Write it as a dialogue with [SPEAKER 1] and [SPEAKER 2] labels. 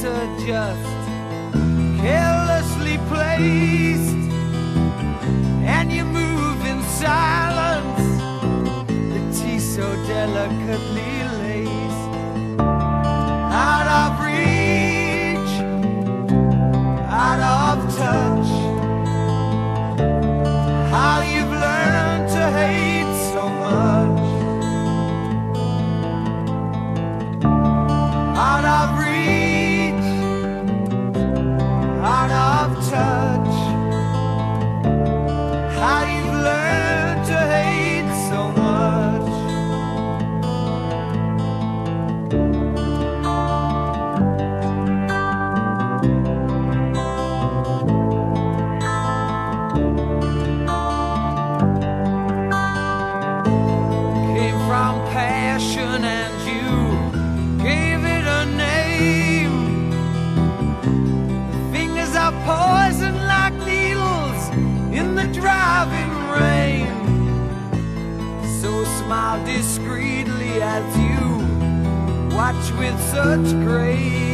[SPEAKER 1] are just carelessly placed, and you move in silence, the tea so delicately laced. Out of reach, out of touch, how you've learned to hate so much. Out of reach, out of touch, how you've learned to hate so much. Came from passion and you gave it a name. The fingers are poison like needles in the driving rain. So smile discreetly as you watch with such grace